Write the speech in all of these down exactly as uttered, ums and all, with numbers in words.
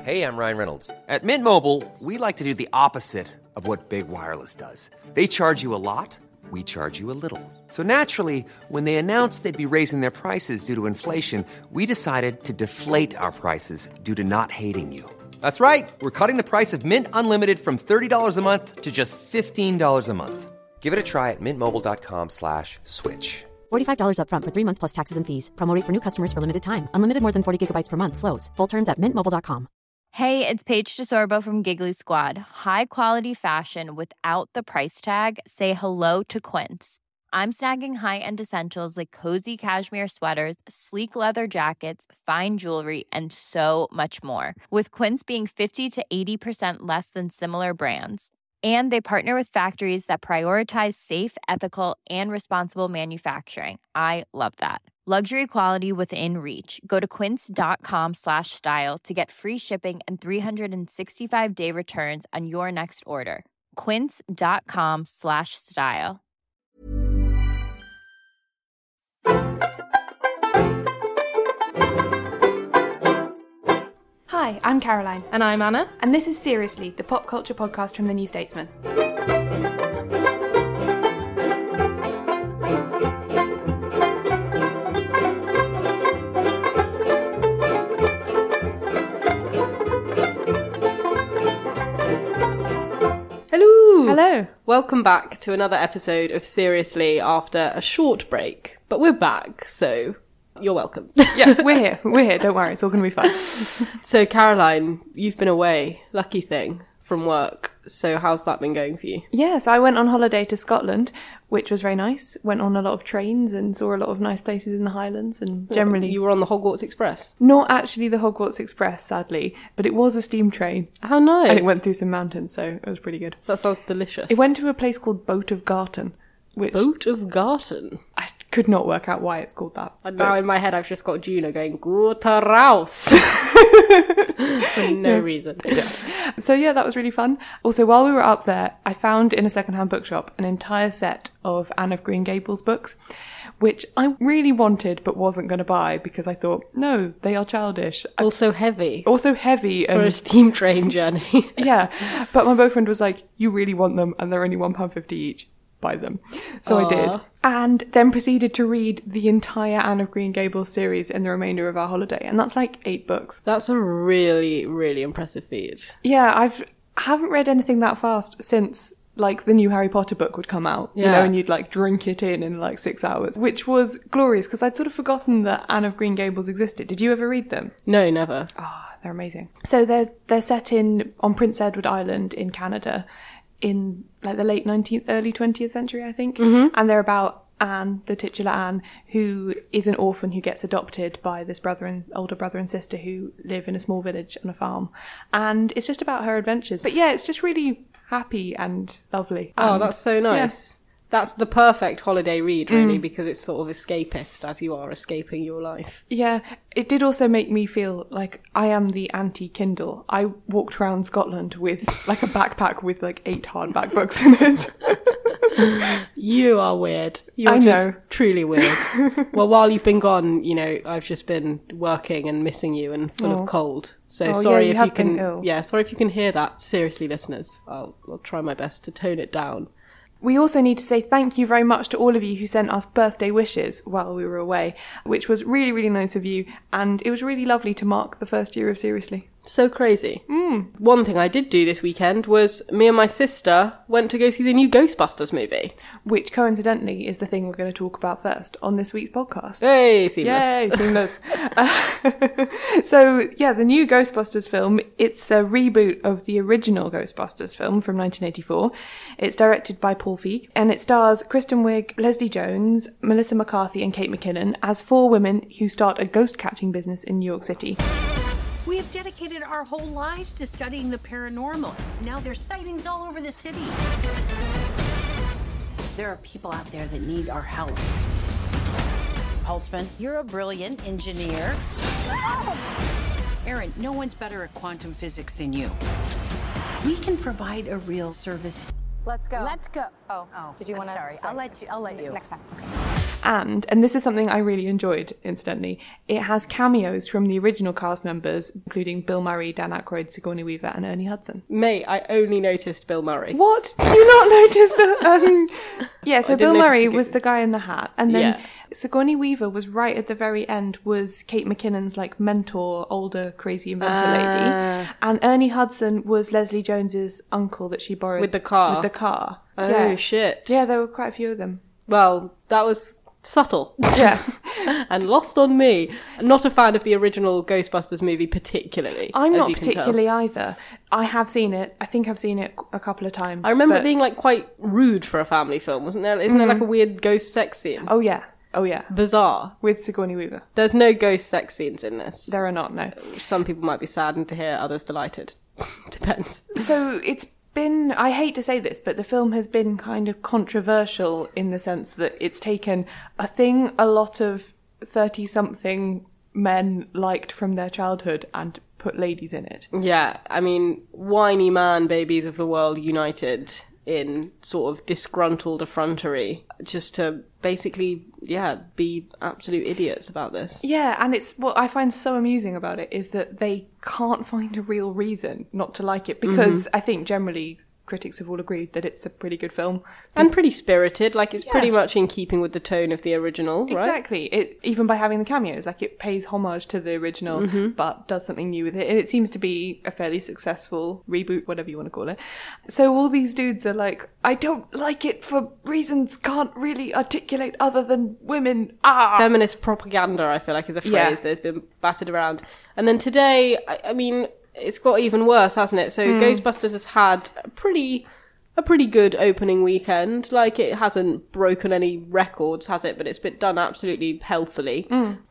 Hey, I'm Ryan Reynolds. At Mint Mobile, we like to do the opposite of what Big Wireless does. They charge you a lot, we charge you a little. So naturally, when they announced they'd be raising their prices due to inflation, we decided to deflate our prices due to not hating you. That's right. We're cutting the price of Mint Unlimited from thirty dollars a month to just fifteen dollars a month. Give it a try at mintmobile.com slash switch. forty-five dollars up front for three months plus taxes and fees. Promo rate for new customers for limited time. Unlimited more than forty gigabytes per month. Slows full terms at mint mobile dot com. Hey, it's Paige DeSorbo from Giggly Squad. High quality fashion without the price tag. Say hello to Quince. I'm snagging high-end essentials like cozy cashmere sweaters, sleek leather jackets, fine jewelry, and so much more. With Quince being fifty to eighty percent less than similar brands. And they partner with factories that prioritize safe, ethical, and responsible manufacturing. I love that. Luxury quality within reach. Go to quince.com slash style to get free shipping and three sixty-five day returns on your next order. Quince.com slash style. Hi, I'm Caroline. And I'm Anna. And this is Seriously, the pop culture podcast from The New Statesman. Hello! Hello! Welcome back to another episode of Seriously after a short break. But we're back, so you're welcome. Yeah, we're here. We're here. Don't worry, it's all going to be fine. So, Caroline, you've been away, lucky thing, from work. So how's that been going for you? Yeah, so I went on holiday to Scotland, which was very nice. Went on a lot of trains and saw a lot of nice places in the Highlands and generally... You were on the Hogwarts Express? Not actually the Hogwarts Express, sadly, but it was a steam train. How nice. And it went through some mountains, so it was pretty good. That sounds delicious. It went to a place called Boat of Garton, which... Boat of Garton? I could not work out why it's called that. And now in my head I've just got Juno going, Gute raus! For no yeah. reason. Yeah. So yeah, that was really fun. Also, while we were up there, I found in a secondhand bookshop an entire set of Anne of Green Gables books, which I really wanted but wasn't going to buy because I thought, no, they are childish. Also heavy. Also heavy. And for a steam train journey. Yeah, but my boyfriend was like, you really want them and they're only one pound fifty each. Buy them. So Aww. I did. And then proceeded to read the entire Anne of Green Gables series in the remainder of our holiday. And that's like eight books. That's a really, really impressive feat. Yeah, I've haven't read anything that fast since like the new Harry Potter book would come out. Yeah. You know, and you'd like drink it in in like six hours, which was glorious because I'd sort of forgotten that Anne of Green Gables existed. Did you ever read them? No, never. Ah, oh, they're amazing. So they're they're set in on Prince Edward Island in Canada in like the late nineteenth, early twentieth century, I think. Mm-hmm. And they're about Anne, the titular Anne, who is an orphan who gets adopted by this brother and older brother and sister who live in a small village on a farm. And it's just about her adventures. But yeah, it's just really happy and lovely. Oh, and, that's so nice. Yeah. That's the perfect holiday read, really, mm. because it's sort of escapist as you are escaping your life. Yeah, it did also make me feel like I am the anti-Kindle. I walked around Scotland with like a backpack with like eight hardback books in it. You are weird. You're I just know. Truly weird. Well, while you've been gone, you know, I've just been working and missing you and full oh. of cold. So oh, sorry yeah, you if have you can. been ill. Yeah, sorry if you can hear that. Seriously, listeners, I'll, I'll try my best to tone it down. We also need to say thank you very much to all of you who sent us birthday wishes while we were away, which was really, really nice of you, and it was really lovely to mark the first year of Seriously. So crazy. Mm. One thing I did do this weekend was me and my sister went to go see the new Ghostbusters movie. Which, coincidentally, is the thing we're going to talk about first on this week's podcast. Hey, seamless. Yay, seamless. uh, so, yeah, the new Ghostbusters film, it's a reboot of the original Ghostbusters film from nineteen eighty-four. It's directed by Paul Feig, and it stars Kristen Wiig, Leslie Jones, Melissa McCarthy, and Kate McKinnon as four women who start a ghost-catching business in New York City. We have dedicated our whole lives to studying the paranormal. Now there's sightings all over the city. There are people out there that need our help. Holtzman, you're a brilliant engineer. Aaron, no one's better at quantum physics than you. We can provide a real service. Let's go. Let's go. Oh, oh did you want to? Sorry, I'll let you. I'll let you. Next time. Okay. And, and this is something I really enjoyed, incidentally, it has cameos from the original cast members, including Bill Murray, Dan Aykroyd, Sigourney Weaver, and Ernie Hudson. Mate, I only noticed Bill Murray. What? Did you not notice Bill? Um, yeah, so I Bill didn't Murray notice was the guy in the hat, and then Yeah. Sigourney Weaver was right at the very end, was Kate McKinnon's like mentor, older crazy inventor Ah. lady, and Ernie Hudson was Leslie Jones's uncle that she borrowed With the car? With the car. Oh, yeah. shit. Yeah, there were quite a few of them. Well, that was subtle. Yeah. And lost on me. I'm not a fan of the original Ghostbusters movie particularly. I'm as not you can tell. particularly either. I have seen it. I think I've seen it a couple of times. I remember but- it being like quite rude for a family film, wasn't there? Isn't there like a weird ghost sex scene? Oh yeah. Oh yeah. Bizarre. With Sigourney Weaver. There's no ghost sex scenes in this. There are not, no. Some people might be saddened to hear, others delighted. Depends. So it's been, I hate to say this, but the film has been kind of controversial in the sense that it's taken a thing a lot of thirty-something men liked from their childhood and put ladies in it. Yeah, I mean, whiny man babies of the world united in sort of disgruntled effrontery just to basically, yeah, be absolute idiots about this. Yeah, and it's what I find so amusing about it is that they can't find a real reason not to like it because I think generally critics have all agreed that it's a pretty good film. And pretty spirited, like it's Yeah. pretty much in keeping with the tone of the original, right? Exactly. It even by having the cameos, like it pays homage to the original, but does something new with it. And it seems to be a fairly successful reboot, whatever you want to call it. So all these dudes are like, I don't like it for reasons can't really articulate other than women. Ah. Feminist propaganda, I feel like, is a phrase Yeah. that has been battered around. And then today, I, I mean, it's got even worse, hasn't it? So Ghostbusters has had a pretty, a pretty good opening weekend. Like, it hasn't broken any records, has it? But it's been done absolutely healthily.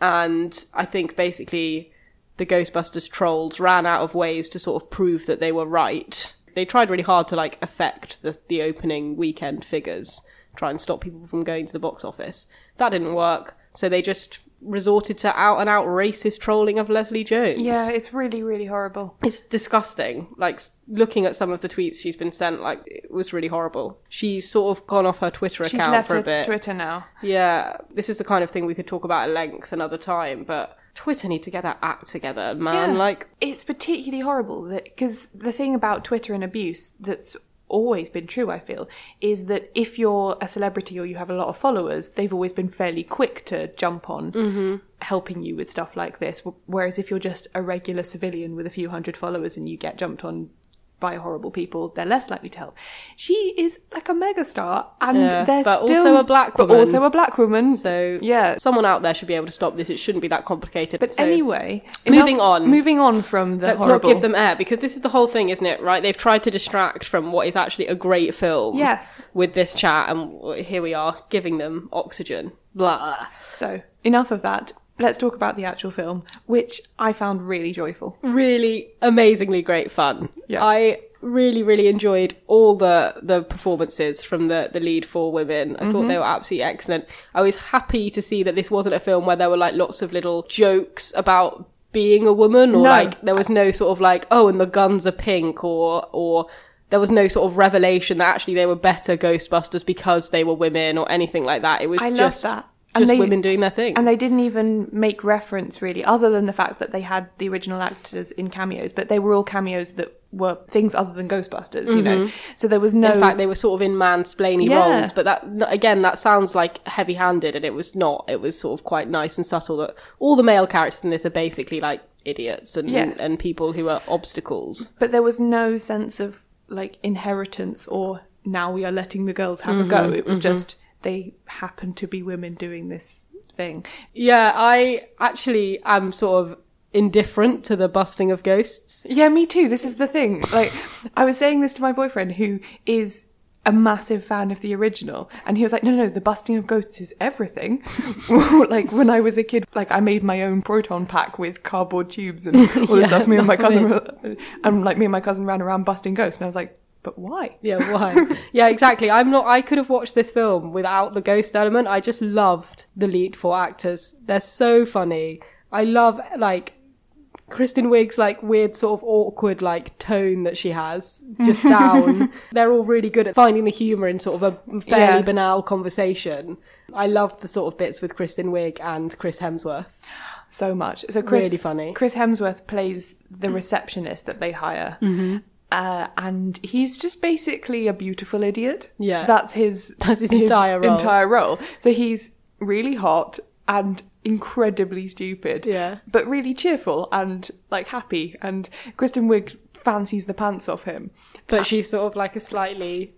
And I think basically the Ghostbusters trolls ran out of ways to sort of prove that they were right. They tried really hard to, like, affect the, the opening weekend figures, try and stop people from going to the box office. That didn't work. So they just resorted to out and out racist trolling of Leslie Jones. Yeah, it's really, really horrible. It's disgusting. Like, s- looking at some of the tweets she's been sent, like, it was really horrible. She's sort of gone off her Twitter She's account left for a her bit. Twitter now. Yeah, this is the kind of thing we could talk about at length another time, but Twitter need to get their act together, man. Yeah. Like, it's particularly horrible that because the thing about Twitter and abuse that's always been true, I feel, is that if you're a celebrity or you have a lot of followers, they've always been fairly quick to jump on Mm-hmm. helping you with stuff like this. Whereas if you're just a regular civilian with a few hundred followers and you get jumped on by horrible people, they're less likely to help. She is like a megastar, and Yeah, they're but still also a black but woman. also a black woman. so yeah. someone out there should be able to stop this. It shouldn't be that complicated. But So- anyway, moving enough- on. Moving on from the Let's horrible. not give them air, because this is the whole thing, isn't it, right? They've tried to distract from what is actually a great film. Yes. With this chat, and here we are, giving them oxygen. Blah. So enough of that. Let's talk about the actual film, which I found really joyful. Really amazingly great fun. Yeah. I really, really enjoyed all the, the performances from the, the lead four women. I thought they were absolutely excellent. I was happy to see that this wasn't a film where there were like lots of little jokes about being a woman, or No. like there was no sort of like, oh, and the guns are pink, or or there was no sort of revelation that actually they were better Ghostbusters because they were women or anything like that. It was I love just that. just they- women doing their thing. And they didn't even make reference really, other than the fact that they had the original actors in cameos, but they were all cameos that were things other than Ghostbusters, you know. So there was no. In fact, they were sort of in mansplaining Yeah. roles, but that again, that sounds like heavy-handed, and it was not. It was sort of quite nice and subtle. That all the male characters in this are basically like idiots and Yeah. and people who are obstacles. But there was no sense of like inheritance or now we are letting the girls have a go. It was just they happened to be women doing this thing. Yeah, I actually am sort of indifferent to the busting of ghosts. Yeah, me too. This is the thing. Like, I was saying this to my boyfriend, who is a massive fan of the original, and he was like, no, no, the busting of ghosts is everything. Like, when I was a kid, like, I made my own proton pack with cardboard tubes and all this Yeah, stuff. Me and my enough of cousin, and like, me and my cousin ran around busting ghosts, and I was like, but why? Yeah, why? Yeah, exactly. I'm not, I could have watched this film without the ghost element. I just loved the lead four actors. They're so funny. I love, like, Kristen Wiig's like weird sort of awkward like tone that she has just down. They're all really good at finding the humour in sort of a fairly Yeah. banal conversation. I loved the sort of bits with Kristen Wiig and Chris Hemsworth. So much. So Chris, Really funny. Chris Hemsworth plays the receptionist that they hire. Mm-hmm. Uh, and he's just basically a beautiful idiot. Yeah. That's his, That's his entire role. entire role. So he's really hot and incredibly stupid. Yeah. But really cheerful and like happy. And Kristen Wiig fancies the pants off him. But she's sort of like a slightly,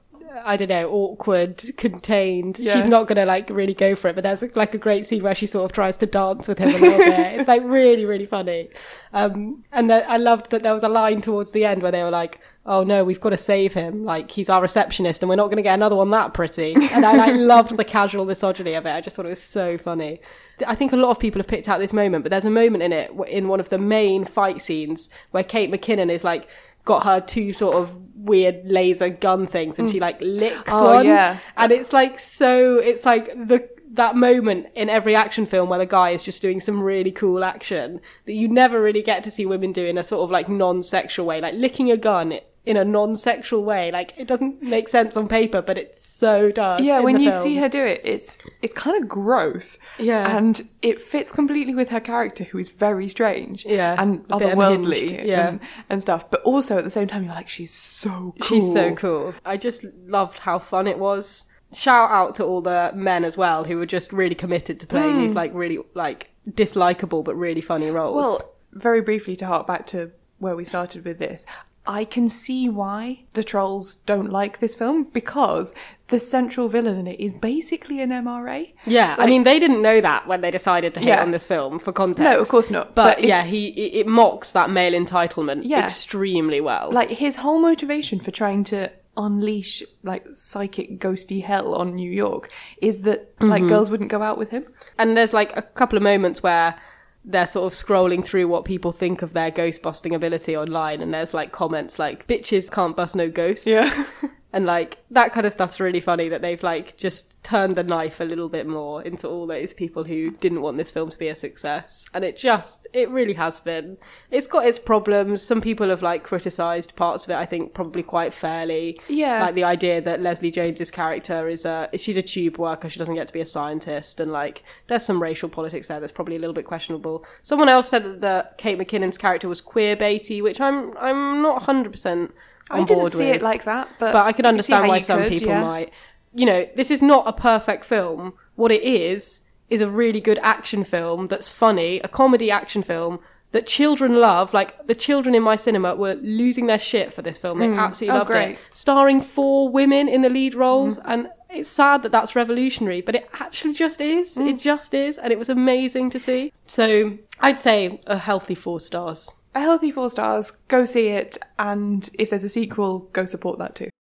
I don't know, awkward, contained. Yeah. She's not going to like really go for it, but there's like a great scene where she sort of tries to dance with him a little bit. It's like really, really funny. Um, and the, I loved that there was a line towards the end where they were like, oh no, we've got to save him. Like, he's our receptionist and we're not going to get another one that pretty. And I, I loved the casual misogyny of it. I just thought it was so funny. I think a lot of people have picked out this moment, but there's a moment in it, in one of the main fight scenes, where Kate McKinnon is like, got her two sort of weird laser gun things and she like licks Oh, one. yeah. And it's like so, it's like the that moment in every action film where the guy is just doing some really cool action that you never really get to see women do in a sort of like non-sexual way, like licking a gun in a non-sexual way. Like, it doesn't make sense on paper, but it so does. Yeah, in when the you film. see her do it, it's it's kind of gross. Yeah. And it fits completely with her character, who is very strange. Yeah, And a bit otherworldly. unhinged, yeah. And, and stuff. But also at the same time, you're like, she's so cool. She's so cool. I just loved how fun it was. Shout out to all the men as well who were just really committed to playing Mm. these like really like dislikable but really funny roles. Well, very briefly to hark back to where we started with this, I can see why the trolls don't like this film, because the central villain in it is basically an M R A. yeah, I like- mean, they didn't know that when they decided to hit Yeah. on this film for context. No, of course not. But, But it- yeah, he it, it mocks that male entitlement Yeah. extremely well. Like, his whole motivation for trying to unleash, like, psychic ghosty hell on New York is that, like, girls wouldn't go out with him. And there's like a couple of moments where they're sort of scrolling through what people think of their ghost busting ability online, and there's like comments like, bitches can't bust no ghosts. Yeah. And like that kind of stuff's really funny, that they've like just turned the knife a little bit more into all those people who didn't want this film to be a success. And it just, it really has been. It's got its problems. Some people have like criticised parts of it, I think probably quite fairly. Yeah. Like the idea that Leslie Jones's character is a, she's a tube worker, she doesn't get to be a scientist, and like there's some racial politics there that's probably a little bit questionable. Someone else said that the, Kate McKinnon's character was queer-baity, which I'm I'm not one hundred percent on I didn't board see with. it like that, but, But I can see understand how why you some could, people yeah. might. You know, this is not a perfect film. What it is, is a really good action film that's funny, a comedy action film that children love. Like, the children in my cinema were losing their shit for this film. They absolutely Oh, loved great. it. Starring four women in the lead roles, and it's sad that that's revolutionary, but it actually just is. It just is, and it was amazing to see. So, I'd say a healthy four stars. A healthy four stars, go see it, and if there's a sequel, go support that too.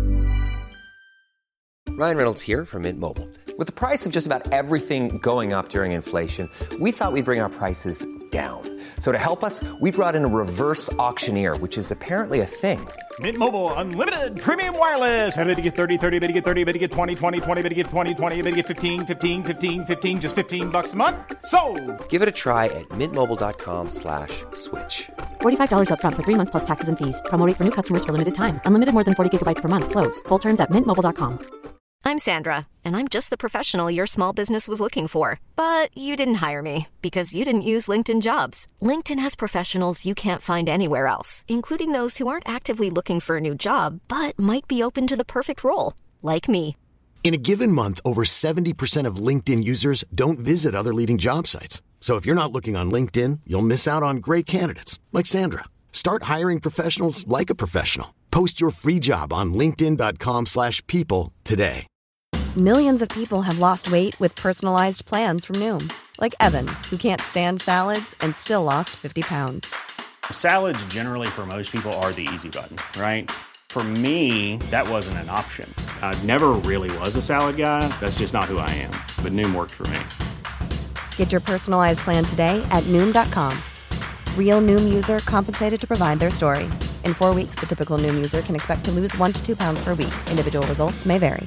Ryan Reynolds here from Mint Mobile. With the price of just about everything going up during inflation, we thought we'd bring our prices down. So to help us, we brought in a reverse auctioneer, which is apparently a thing. Mint Mobile Unlimited Premium Wireless. How to get thirty, thirty, how to get thirty, how to get twenty, twenty, twenty, how to get twenty, twenty, how to get fifteen, fifteen, fifteen, fifteen, just fifteen bucks a month? Sold! Give it a try at mintmobile.com slash switch. forty-five dollars up front for three months plus taxes and fees. Promo rate for new customers for limited time. Unlimited more than forty gigabytes per month. Slows full terms at mint mobile dot com. I'm Sandra, and I'm just the professional your small business was looking for. But you didn't hire me because you didn't use LinkedIn Jobs. LinkedIn has professionals you can't find anywhere else, including those who aren't actively looking for a new job, but might be open to the perfect role, like me. In a given month, over seventy percent of LinkedIn users don't visit other leading job sites. So if you're not looking on LinkedIn, you'll miss out on great candidates like Sandra. Start hiring professionals like a professional. Post your free job on linkedin dot com slash people today. Millions of people have lost weight with personalized plans from Noom. Like Evan, who can't stand salads and still lost fifty pounds. Salads generally for most people are the easy button, right? For me, that wasn't an option. I never really was a salad guy. That's just not who I am. But Noom worked for me. Get your personalized plan today at Noom dot com. Real Noom user compensated to provide their story. In four weeks, the typical Noom user can expect to lose one to two pounds per week. Individual results may vary.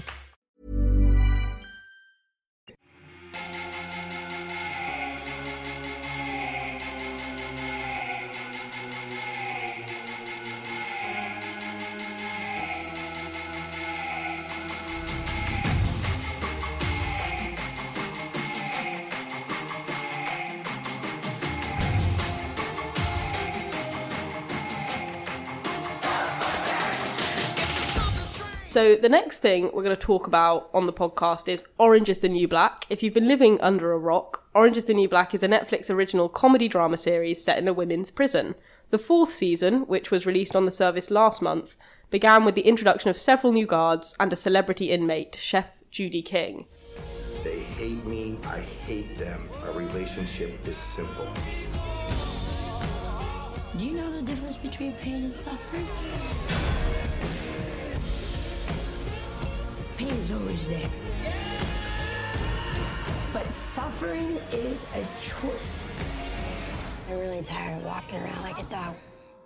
So the next thing we're going to talk about on the podcast is Orange is the New Black. If you've been living under a rock, Orange is the New Black is a Netflix original comedy drama series set in a women's prison. The fourth season, which was released on the service last month, began with the introduction of several new guards and a celebrity inmate, Chef Judy King. They hate me, I hate them. Our relationship is simple. Do you know the difference between pain and suffering? Pain is always there. But suffering is a choice. I'm really tired of walking around like a dog.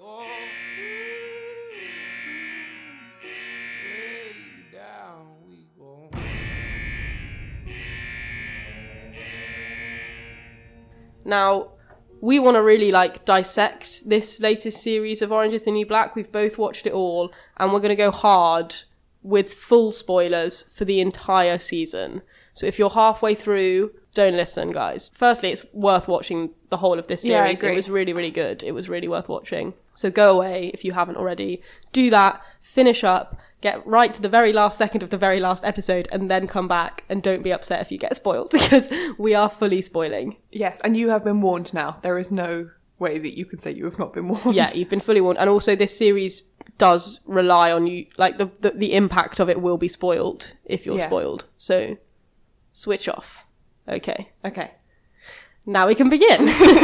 Now, we want to really, like, dissect this latest series of Orange is the New Black. We've both watched it all, and we're going to go hard with full spoilers for the entire season. So if you're halfway through, don't listen, guys. Firstly, it's worth watching the whole of this series. Yeah, I agree. It was really, really good. It was really worth watching. So go away if you haven't already. Do that, finish up, get right to the very last second of the very last episode, and then come back, and don't be upset if you get spoiled, because we are fully spoiling. Yes, and you have been warned now. There is no way that you can say you have not been warned. Yeah, you've been fully warned. And also this series does rely on you, like the the, the impact of it will be spoiled if you're Yeah. spoiled. So switch off. Okay. Okay. Now we can begin.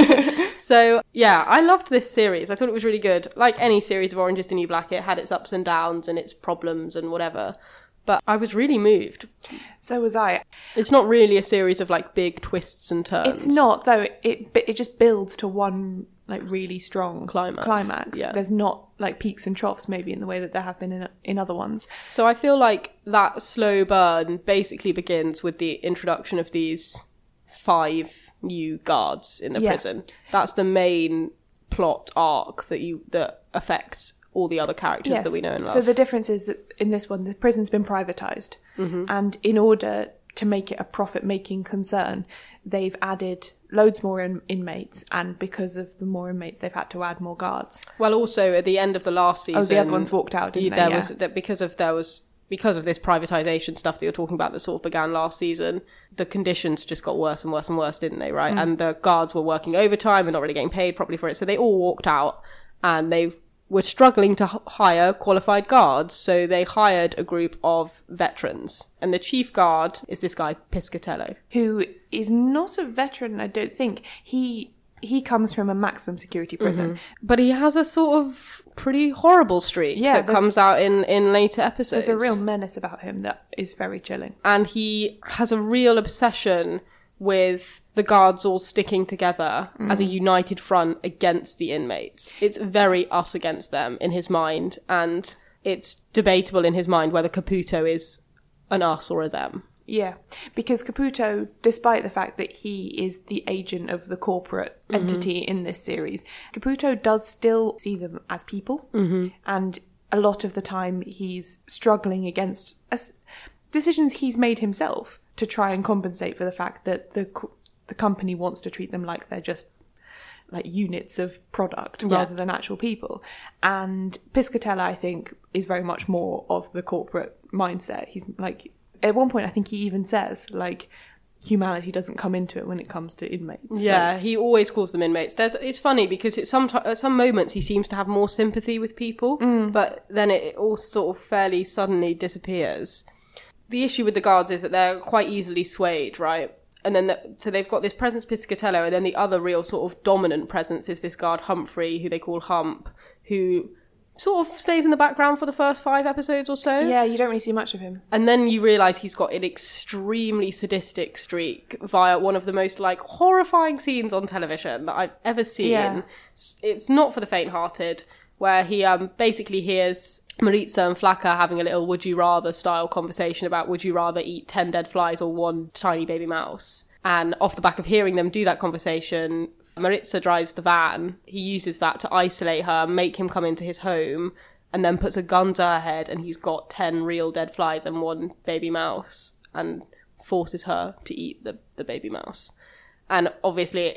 So, yeah, I loved this series. I thought it was really good. Like any series of Orange is the New Black, it had its ups and downs and its problems and whatever. But I was really moved. So was I. It's not really a series of, like, big twists and turns. It's not, though. It it just builds to one, like, really strong Climax. climax. Yeah. There's not, like, peaks and troughs, maybe, in the way that there have been in, in other ones. So I feel like that slow burn basically begins with the introduction of these five new guards in the Yeah. prison. That's the main plot arc that you that affects all the other characters Yes. that we know and love. So the difference is that in this one, the prison's been privatised. Mhm. And in order to make it a profit-making concern, they've added loads more in- inmates. And because of the more inmates, they've had to add more guards. Well, also at the end of the last season, Oh, the other ones walked out, didn't you- they? there Yeah. was that because of there was because of this privatization stuff that you're talking about that sort of began last season. The conditions just got worse and worse and worse, didn't they? Right, Mm. and the guards were working overtime and not really getting paid properly for it, so they all walked out, and they were struggling to h- hire qualified guards, so they hired a group of veterans, and the chief guard is this guy Piscatello. Who is not a veteran, I don't think. He he comes from a maximum security prison. Mhm. But he has a sort of pretty horrible streak Yeah, that there's- comes out in, in later episodes. There's a real menace about him that is very chilling. And he has a real obsession with the guards all sticking together Mm. as a united front against the inmates. It's very us against them in his mind, and it's debatable in his mind whether Caputo is an us or a them. Yeah, because Caputo, despite the fact that he is the agent of the corporate Mhm. entity in this series, Caputo does still see them as people. Mhm. And a lot of the time he's struggling against as- decisions he's made himself to try and compensate for the fact that the co- the company wants to treat them like they're just like units of product Yeah. rather than actual people. And Piscatella, I think, is very much more of the corporate mindset. He's like, at one point, I think he even says, like, humanity doesn't come into it when it comes to inmates. Yeah, Like, he always calls them inmates. There's, it's funny because it's some, at some moments he seems to have more sympathy with people, Mm. but then it all sort of fairly suddenly disappears. The issue with the guards is that they're quite easily swayed, right? And then, the, so they've got this presence Piscatello, and then the other real sort of dominant presence is this guard Humphrey, who they call Hump, who sort of stays in the background for the first five episodes or so. yeah, you don't really see much of him. And then you realise he's got an extremely sadistic streak via one of the most, like, horrifying scenes on television that I've ever seen. Yeah. S- It's not for the faint-hearted, where he um basically hears Maritza and Flaka having a little would you rather style conversation about would you rather eat ten dead flies or one tiny baby mouse. And off the back of hearing them do that conversation, Maritza drives the van. He uses that to isolate her, make him come into his home, and then puts a gun to her head, and he's got ten real dead flies and one baby mouse, and forces her to eat the, the baby mouse. And obviously,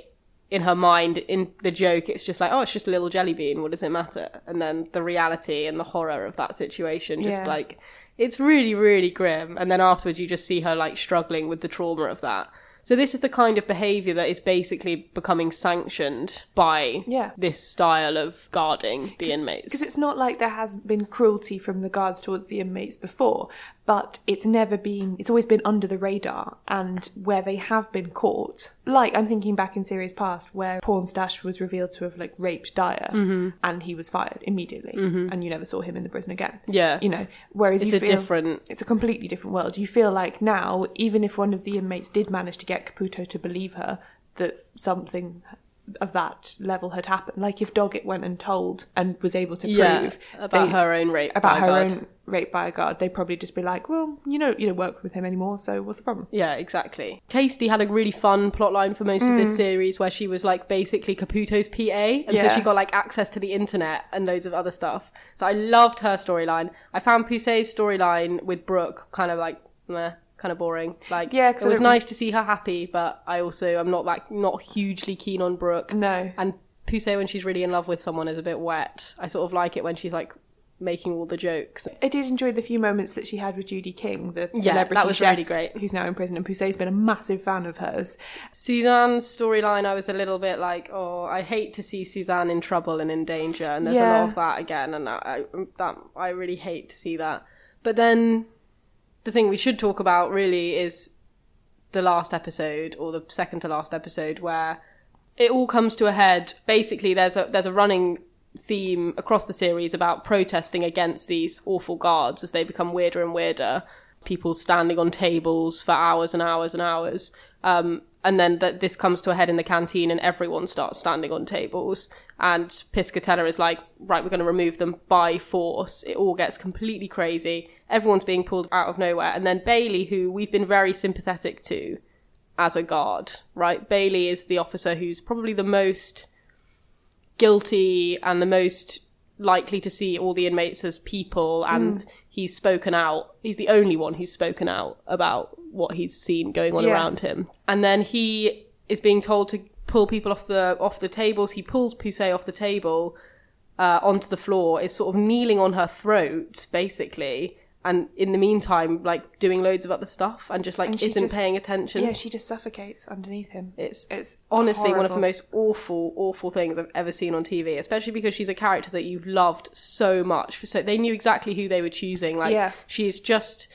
in her mind, in the joke, it's just like, oh, it's just a little jelly bean, what does it matter? And then the reality and the horror of that situation, just Yeah. like, it's really, really grim. And then afterwards you just see her like struggling with the trauma of that. So this is the kind of behaviour that is basically becoming sanctioned by Yeah. this style of guarding the inmates. Because it's not like there has been cruelty from the guards towards the inmates before, but it's never been, it's always been under the radar. And where they have been caught, like I'm thinking back in series past where Pornstash was revealed to have like raped Dyer, Mhm. and he was fired immediately, Mhm. and you never saw him in the prison again. Yeah. You know, whereas It's you a feel different- it's a completely different world. You feel like now, even if one of the inmates did manage to get Caputo to believe her that something of that level had happened, like if Doggett went and told and was able to prove Yeah, about they- her own rape about by a her guard. own rape by a guard, they'd probably just be like, well, you know, you don't work with him anymore, so what's the problem? Yeah, exactly. Tasty had a really fun plotline for most of this Mm. series where she was like basically Caputo's P A, and so Yeah. she got like access to the internet and loads of other stuff. So I loved her storyline. I found Poussey's storyline with Brooke kind of like meh, kind of boring. Like, Yeah, 'cause it I was don't nice to see her happy, but I also am not like not hugely keen on Brooke. No. And Poussey, when she's really in love with someone, is a bit wet. I sort of like it when she's like making all the jokes. I did enjoy the few moments that she had with Judy King, the Yeah, celebrity that was chef really great. who's now in prison, and Poussey's been a massive fan of hers. Suzanne's storyline, I was a little bit like, oh, I hate to see Suzanne in trouble and in danger, and there's a Yeah. lot of that again, and I, I, that, I really hate to see that. But then the thing we should talk about really is the last episode, or the second to last episode, where it all comes to a head. Basically, there's a there's a running theme across the series about protesting against these awful guards as they become weirder and weirder. People standing on tables for hours and hours and hours. Um, and then that this comes to a head in the canteen and everyone starts standing on tables. And Piscatella is like, right, we're going to remove them by force. It all gets completely crazy. Everyone's being pulled out of nowhere. And then Bailey, who we've been very sympathetic to as a guard, right? Bailey is the officer who's probably the most guilty and the most likely to see all the inmates as people, and mm. he's spoken out. He's the only one who's spoken out about what he's seen going on Yeah. around him. And then he is being told to pull people off the off the tables. He pulls Poussey off the table uh, onto the floor, is sort of kneeling on her throat, basically, and in the meantime, like, doing loads of other stuff and just, like, And she isn't just- paying attention. Yeah, she just suffocates underneath him. It's It's honestly one of the horrible. most awful, awful things I've ever seen on T V, especially because she's a character that you've loved so much. So they knew exactly who they were choosing. Like, Yeah. she's just,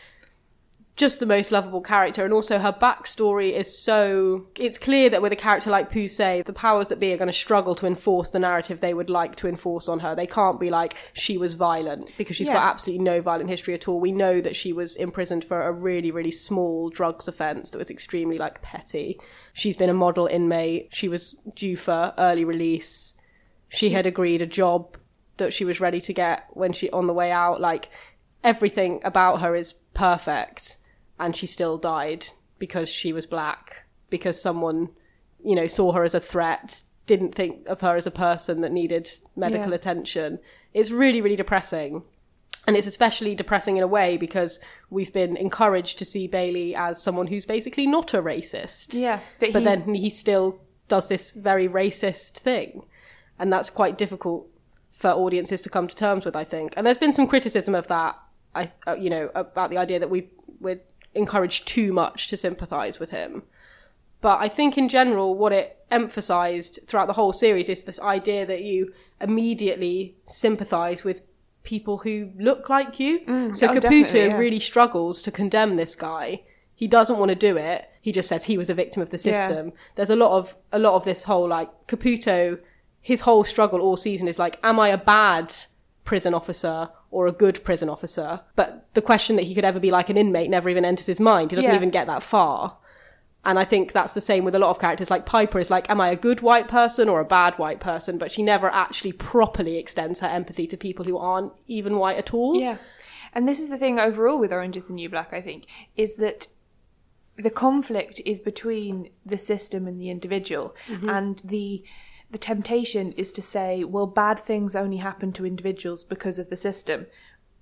just the most lovable character. And also her backstory is so, it's clear that with a character like Poussey, the powers that be are going to struggle to enforce the narrative they would like to enforce on her. They can't be like, she was violent, because she's Yeah. got absolutely no violent history at all. We know that she was imprisoned for a really, really small drugs offence that was extremely, like, petty. She's been a model inmate. She was due for early release. She, She- had agreed a job that she was ready to get when she, on the way out. Like, everything about her is perfect. And she still died because she was black, because someone, you know, saw her as a threat, didn't think of her as a person that needed medical Yeah. attention. It's really, really depressing. And it's especially depressing in a way because we've been encouraged to see Bailey as someone who's basically not a racist. Yeah, but But he's- then he still does this very racist thing. And that's quite difficult for audiences to come to terms with, I think. And there's been some criticism of that, I, uh, you know, about the idea that we we're encouraged too much to sympathise with him. But I think in general, what it emphasised throughout the whole series is this idea that you immediately sympathise with people who look like you. Mm, so oh, Caputo definitely, yeah. really struggles to condemn this guy. He doesn't want to do it. He just says he was a victim of the Yeah. system. There's a lot of a lot of this whole, like, Caputo, his whole struggle all season is like, am I a bad prison officer or a good prison officer? But the question that he could ever be like an inmate never even enters his mind. He doesn't Yeah. even get that far. And I think that's the same with a lot of characters. Like Piper is like, am I a good white person or a bad white person? But she never actually properly extends her empathy to people who aren't even white at all. Yeah. And this is the thing overall with Orange is the New Black, I think, is that the conflict is between the system and the individual. Mhm. And the the temptation is to say, well, bad things only happen to individuals because of the system.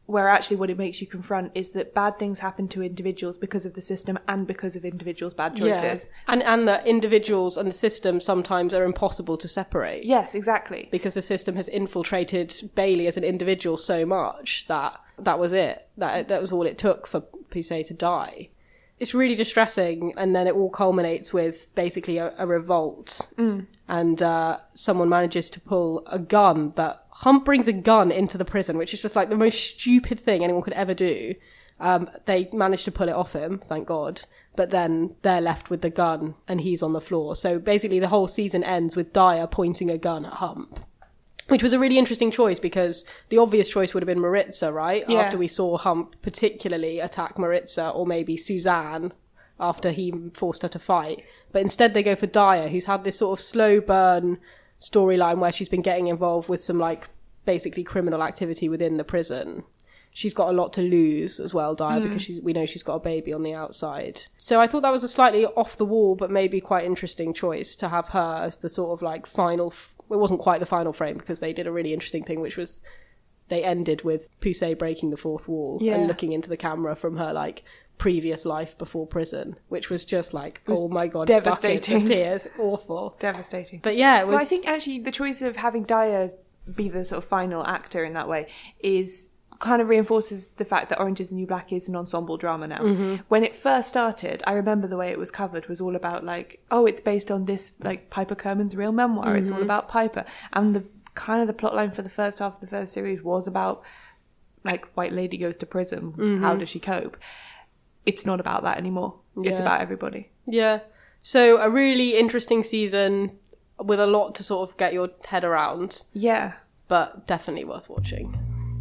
where actually what it makes you confront is that bad things happen to individuals because of the system and because of individuals' bad choices. Yeah. And and that individuals and the system sometimes are impossible to separate. Yes, exactly. Because the system has infiltrated Bailey as an individual so much that that was it. That that was all it took for Poussey to die. It's really distressing, and then it all culminates with basically a, a revolt. Mm. And uh, someone manages to pull a gun, but Hump brings a gun into the prison, which is just like the most stupid thing anyone could ever do. Um, they manage to pull it off him, thank God. But then they're left with the gun, and he's on the floor. So basically the whole season ends with Dyer pointing a gun at Hump. Which was a really interesting choice, because the obvious choice would have been Maritza, right? Yeah. After we saw Hump particularly attack Maritza, or maybe Suzanne, after he forced her to fight. But instead they go for Dyer, who's had this sort of slow burn storyline where she's been getting involved with some, like, basically criminal activity within the prison. She's got a lot to lose as well, Dyer, mm. because she's, we know she's got a baby on the outside. So I thought that was a slightly off the wall, but maybe quite interesting choice to have her as the sort of, like, final... F- it wasn't quite the final frame, because they did a really interesting thing, which was they ended with Poussey breaking the fourth wall yeah. and looking into the camera from her, like, previous life before prison, which was just like, was oh my God, devastating. Tears, awful. Devastating. But yeah, it was... Well, I think actually the choice of having Dyer be the sort of final actor in that way is... kind of reinforces the fact that Orange is the New Black is an ensemble drama now. Mm-hmm. When it first started, I remember the way it was covered was all about like, oh, it's based on this, like Piper Kerman's real memoir. Mm-hmm. It's all about Piper. And the kind of the plotline for the first half of the first series was about like White Lady goes to prison. Mm-hmm. How does she cope? It's not about that anymore. Yeah. It's about everybody. Yeah. So a really interesting season with a lot to sort of get your head around. Yeah. But definitely worth watching.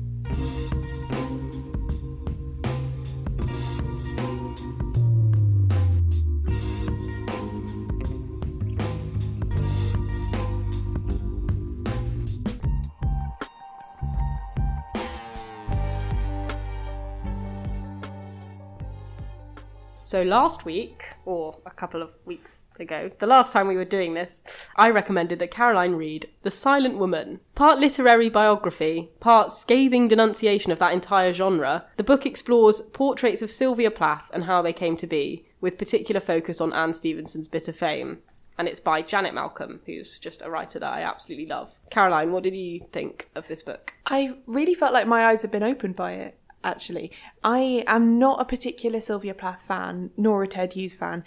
So last week, or a couple of weeks ago, the last time we were doing this, I recommended that Caroline read The Silent Woman. Part literary biography, part scathing denunciation of that entire genre, the book explores portraits of Sylvia Plath and how they came to be, with particular focus on Anne Stevenson's bitter fame. And it's by Janet Malcolm, who's just a writer that I absolutely love. Caroline, what did you think of this book? I really felt like my eyes had been opened by it. Actually, I am not a particular Sylvia Plath fan, nor a Ted Hughes fan.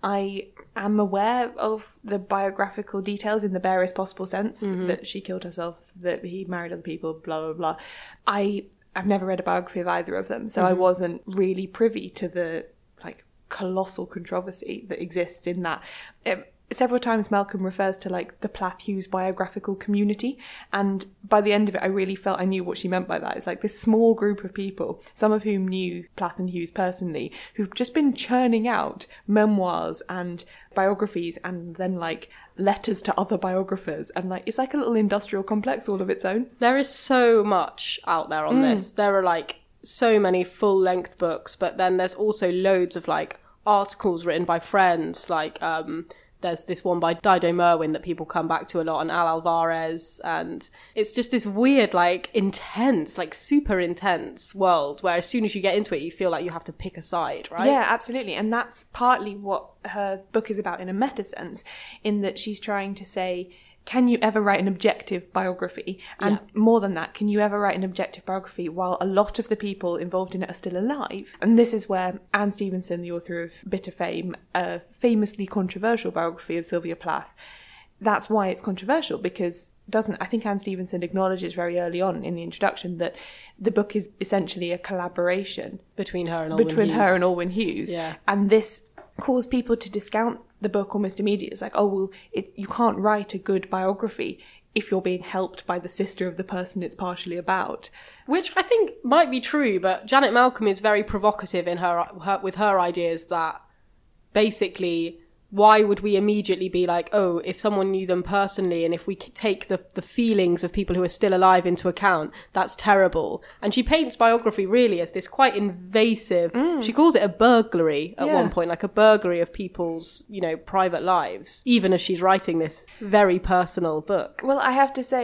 I am aware of the biographical details in the barest possible sense, mm-hmm. that she killed herself, that he married other people, blah, blah, blah. I, I've never read a biography of either of them, so mm-hmm. I wasn't really privy to the, like, colossal controversy that exists in that. It, Several times Malcolm refers to like the Plath Hughes biographical community, and by the end of it I really felt I knew what she meant by that. It's like this small group of people, some of whom knew Plath and Hughes personally, who've just been churning out memoirs and biographies and then like letters to other biographers, and like it's like a little industrial complex all of its own. There is so much out there on mm. this. There are like so many full-length books, but then there's also loads of like articles written by friends, like um there's this one by Dido Merwin that people come back to a lot, and Al Alvarez, and it's just this weird, like, intense, like, super intense world where as soon as you get into it, you feel like you have to pick a side, right? Yeah, absolutely. And that's partly what her book is about in a meta sense, in that she's trying to say, can you ever write an objective biography? And yeah. more than that, can you ever write an objective biography while a lot of the people involved in it are still alive? And this is where Anne Stevenson, the author of Bitter Fame, a famously controversial biography of Sylvia Plath, that's why it's controversial, because doesn't I think Anne Stevenson acknowledges very early on in the introduction that the book is essentially a collaboration between her and Alwyn between Hughes. her and Alwyn Hughes. Yeah. And this caused people to discount the book almost immediately. It's like, oh, well, it, you can't write a good biography if you're being helped by the sister of the person it's partially about. Which I think might be true, but Janet Malcolm is very provocative in her, her with her ideas that basically, why would we immediately be like, oh, if someone knew them personally and if we take the, the feelings of people who are still alive into account, that's terrible. And she paints biography really as this quite invasive, mm. she calls it a burglary at yeah. one point, like a burglary of people's, you know, private lives, even as she's writing this very personal book. Well, I have to say,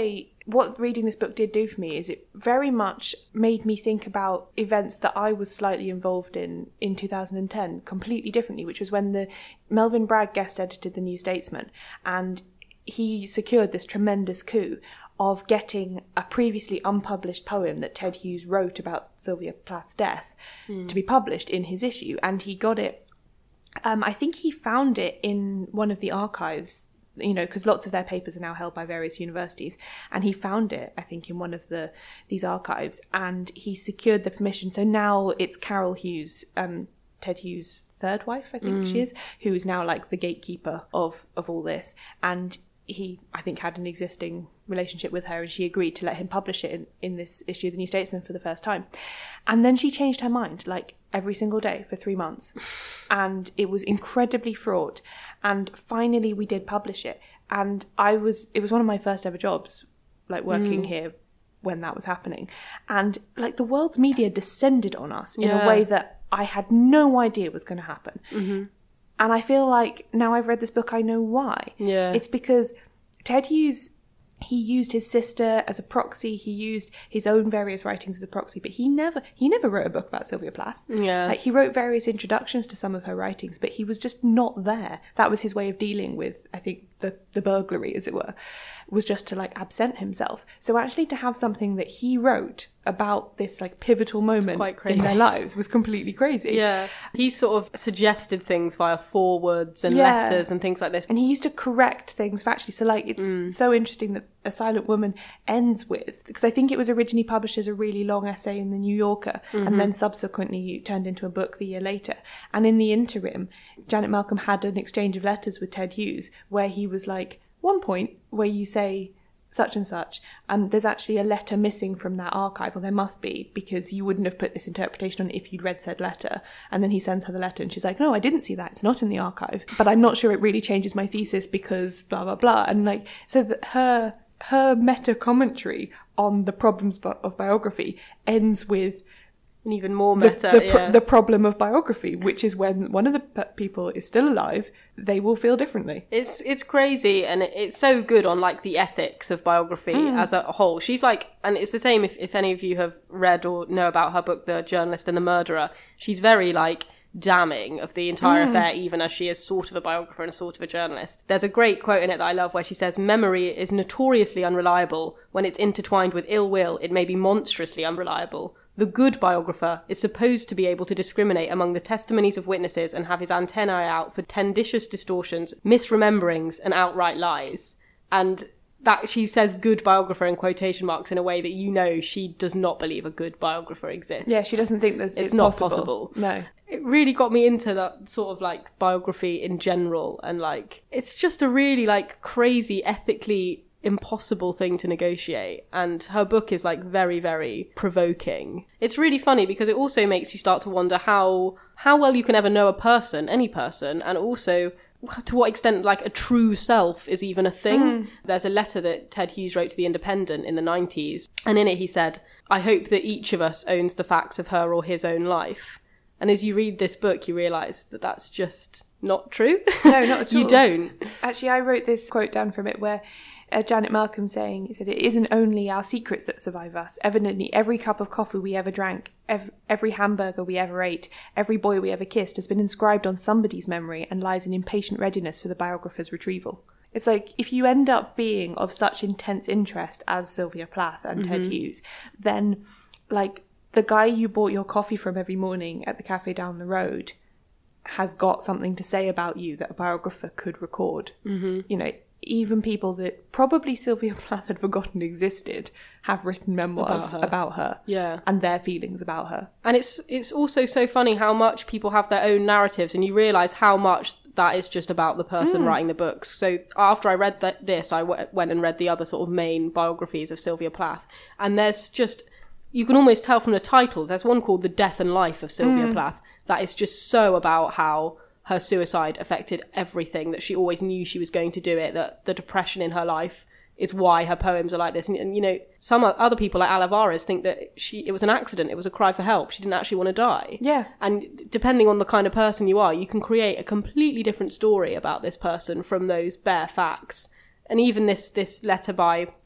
what reading this book did do for me is it very much made me think about events that I was slightly involved in in two thousand ten completely differently, which was when the Melvyn Bragg guest edited the New Statesman, and he secured this tremendous coup of getting a previously unpublished poem that Ted Hughes wrote about Sylvia Plath's death mm. to be published in his issue. And he got it, um, I think he found it in one of the archives, you know, because lots of their papers are now held by various universities. And he found it, I think, in one of the these archives. And he secured the permission. So now it's Carol Hughes, um, Ted Hughes' third wife, I think mm. she is, who is now like the gatekeeper of, of all this. And he, I think, had an existing relationship with her, and she agreed to let him publish it in, in this issue of the New Statesman for the first time. And then she changed her mind, like, every single day for three months. And it was incredibly fraught. And finally we did publish it. And I was, it was one of my first ever jobs, like, working mm. here when that was happening. And, like, the world's media descended on us in yeah. a way that I had no idea was going to happen. Mm-hmm. And I feel like now I've read this book, I know why. Yeah. It's because Ted Hughes, he used his sister as a proxy. He used his own various writings as a proxy, but he never he never wrote a book about Sylvia Plath. Yeah. Like, he wrote various introductions to some of her writings, but he was just not there. That was his way of dealing with, I think, the, the burglary, as it were, was just to, like, absent himself. So actually to have something that he wrote about this, like, pivotal moment in their lives was completely crazy. Yeah. He sort of suggested things via forewords and Yeah. letters and things like this. And he used to correct things factually. So, like, it's Mm. so interesting that A Silent Woman ends with, because I think it was originally published as a really long essay in the New Yorker, Mhm. and then subsequently turned into a book the year later. And in the interim, Janet Malcolm had an exchange of letters with Ted Hughes where he was like, one point where you say such and such, um, there's actually a letter missing from that archive, or there must be, because you wouldn't have put this interpretation on if you'd read said letter. And then he sends her the letter and she's like, no, I didn't see that, it's not in the archive, but I'm not sure it really changes my thesis because blah blah blah. And, like, so that her her meta commentary on the problems bi- of biography ends with And even more the, meta, the, pro- yeah. the problem of biography, which is when one of the p- people is still alive, they will feel differently. It's it's crazy, and it, it's so good on, like, the ethics of biography Mm. as a whole. She's like, and it's the same if, if any of you have read or know about her book, The Journalist and the Murderer. She's very, like, damning of the entire Mm. affair, even as she is sort of a biographer and sort of a journalist. There's a great quote in it that I love where she says, memory is notoriously unreliable. When it's intertwined with ill will, it may be monstrously unreliable. The good biographer is supposed to be able to discriminate among the testimonies of witnesses and have his antennae out for tenditious distortions, misrememberings, and outright lies. And that she says good biographer in quotation marks in a way that, you know, she does not believe a good biographer exists. Yeah, she doesn't think there's it's, it's not possible. possible. No. It really got me into that sort of, like, biography in general, and, like, it's just a really, like, crazy, ethically impossible thing to negotiate, and her book is, like, very, very provoking. It's really funny because it also makes you start to wonder how how well you can ever know a person, any person, and also to what extent, like, a true self is even a thing. Mm. There's a letter that Ted Hughes wrote to The Independent in the nineties, and in it he said, I hope that each of us owns the facts of her or his own life. And as you read this book, you realise that that's just not true. No, not at all. You don't. Actually, I wrote this quote down from it where uh, Janet Malcolm saying, he said, it isn't only our secrets that survive us. Evidently, every cup of coffee we ever drank, ev- every hamburger we ever ate, every boy we ever kissed has been inscribed on somebody's memory and lies in impatient readiness for the biographer's retrieval. It's like, if you end up being of such intense interest as Sylvia Plath and Ted Mhm. Hughes, then, like, the guy you bought your coffee from every morning at the cafe down the road has got something to say about you that a biographer could record. Mm-hmm. You know, even people that probably Sylvia Plath had forgotten existed have written memoirs About her. about her, Yeah. and their feelings about her. And it's it's also so funny how much people have their own narratives, and you realise how much that is just about the person Mm. writing the books. So after I read that, this, I w- went and read the other sort of main biographies of Sylvia Plath, and there's just, you can almost tell from the titles, there's one called The Death and Life of Sylvia Mm. Plath, that is just so about how her suicide affected everything, that she always knew she was going to do it, that the depression in her life is why her poems are like this. And, and you know, some o- other people like Olivares think that she it was an accident, it was a cry for help, she didn't actually want to die. Yeah. And depending on the kind of person you are, you can create a completely different story about this person from those bare facts. And even this this letter by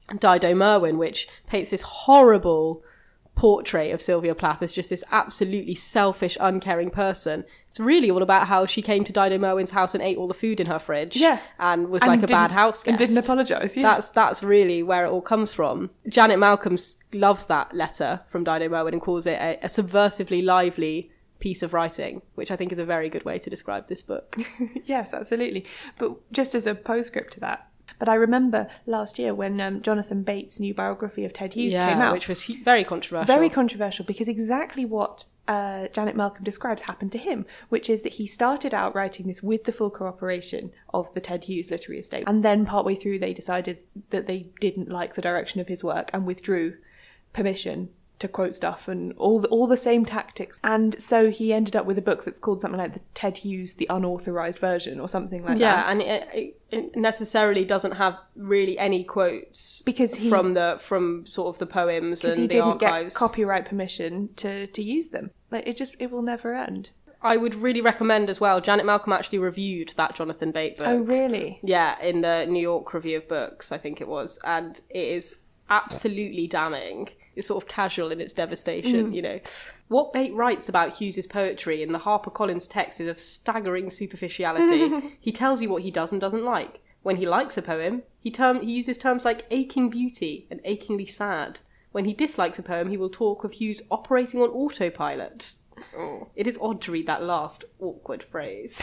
Dido Merwin, which paints this horrible portrait of Sylvia Plath as just this absolutely selfish, uncaring person. It's really all about how she came to Dido Merwin's house and ate all the food in her fridge. Yeah. And was And like a bad didn't- house guest. and didn't apologise, yeah. That's, that's really where it all comes from. Janet Malcolm s- loves that letter from Dido Merwin and calls it a, a subversively lively piece of writing, which I think is a very good way to describe this book. Yes, absolutely. But just as a postscript to that, but I remember last year when um, Jonathan Bates' new biography of Ted Hughes Yeah, came out. which was hu- very controversial. Very controversial, because exactly what uh, Janet Malcolm describes happened to him, which is that he started out writing this with the full cooperation of the Ted Hughes literary estate. And then partway through, they decided that they didn't like the direction of his work and withdrew permission to quote stuff and all the, all the same tactics. And so he ended up with a book that's called something like the Ted Hughes, the unauthorized version, or something like yeah, that. and it, it necessarily doesn't have really any quotes because he, from the from sort of the poems and because he the didn't archives. get copyright permission to to use them. Like it just it will never end. I would really recommend as well. Janet Malcolm actually reviewed that Jonathan Bate book. Oh, really? Yeah, in the New York Review of Books, I think it was, and it is absolutely damning. It's sort of casual in its devastation, Mm. you know. What Bate writes about Hughes's poetry in the HarperCollins text is of staggering superficiality. He tells you what he does and doesn't like. When he likes a poem, he term he uses terms like aching beauty and achingly sad. When he dislikes a poem, he will talk of Hughes operating on autopilot. Oh. It is odd to read that last awkward phrase.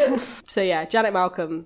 So yeah, Janet Malcolm,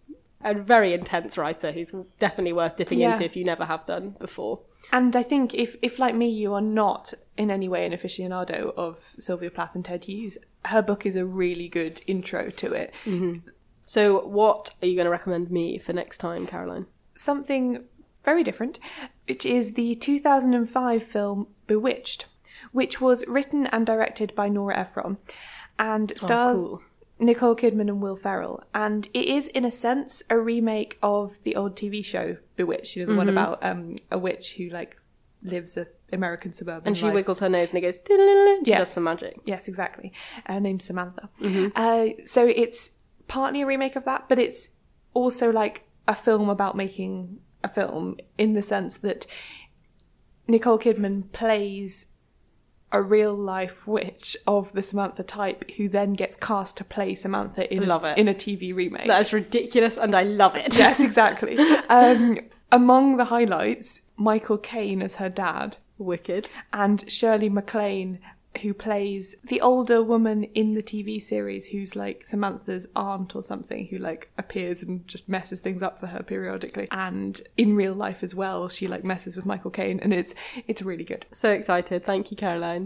a very intense writer who's definitely worth dipping Yeah. into if you never have done before. And I think if, if, like me, you are not in any way an aficionado of Sylvia Plath and Ted Hughes, her book is a really good intro to it. Mm-hmm. So what are you going to recommend me for next time, Caroline? Something very different, which is the two thousand five film Bewitched, which was written and directed by Nora Ephron and stars Oh, cool. Nicole Kidman and Will Ferrell. And it is, in a sense, a remake of the old T V show Bewitched, you know, the one Mhm. about um, a witch who, like, lives a American suburban And she life. wiggles her nose and it goes, "Diddle-diddle-diddle," she Yes. does some magic. Yes, exactly. Her name's Samantha. Mhm. Uh, so it's partly a remake of that, but it's also like a film about making a film, in the sense that Nicole Kidman plays a real life witch of the Samantha type, who then gets cast to play Samantha in, Love it. in a T V remake. That is ridiculous and I love it. Yes, exactly. um, among the highlights, Michael Caine as her dad. Wicked. And Shirley MacLaine, who plays the older woman in the T V series who's like Samantha's aunt or something, who like appears and just messes things up for her periodically. And in real life as well, she like messes with Michael Caine, and it's it's really good. So excited. Thank you, Caroline.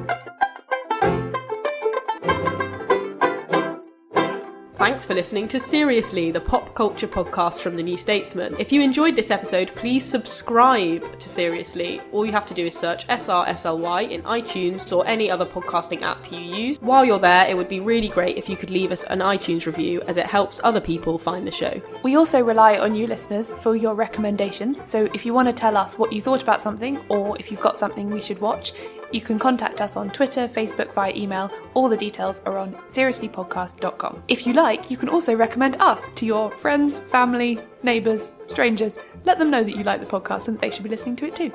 Thanks for listening to Seriously, the pop culture podcast from The New Statesman. If you enjoyed this episode, please subscribe to Seriously. All you have to do is search S R S L Y in iTunes or any other podcasting app you use. While you're there, it would be really great if you could leave us an iTunes review, as it helps other people find the show. We also rely on you listeners for your recommendations, so if you want to tell us what you thought about something, or if you've got something we should watch, you can contact us on Twitter, Facebook, via email. All the details are on seriously podcast dot com. If you like, you can also recommend us to your friends, family, neighbours, strangers. Let them know that you like the podcast and that they should be listening to it too.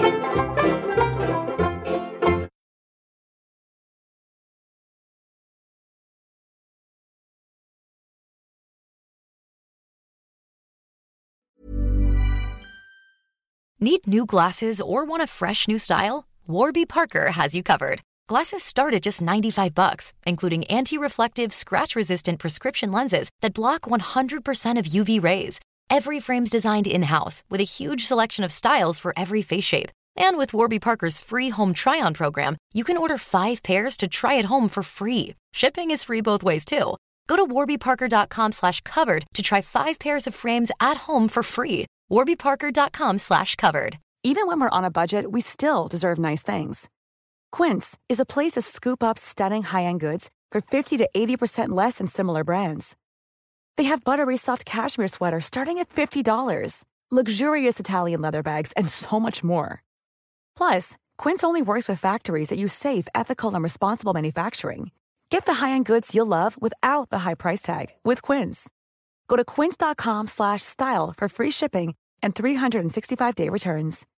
Need new glasses or want a fresh new style? Warby Parker has you covered. Glasses start at just ninety-five bucks, including anti-reflective, scratch-resistant prescription lenses that block one hundred percent of U V rays. Every frame's designed in-house with a huge selection of styles for every face shape. And with Warby Parker's free home try-on program, you can order five pairs to try at home for free. Shipping is free both ways, too. Go to warbyparker.com slash covered to try five pairs of frames at home for free. warbyparker.com slash covered. Even when we're on a budget, we still deserve nice things. Quince is a place to scoop up stunning high-end goods for fifty to eighty percent less than similar brands. They have buttery soft cashmere sweaters starting at fifty dollars, luxurious Italian leather bags, and so much more. Plus, Quince only works with factories that use safe, ethical, and responsible manufacturing. Get the high-end goods you'll love without the high price tag with Quince. Go to quince.com slash style for free shipping and three hundred sixty-five day returns.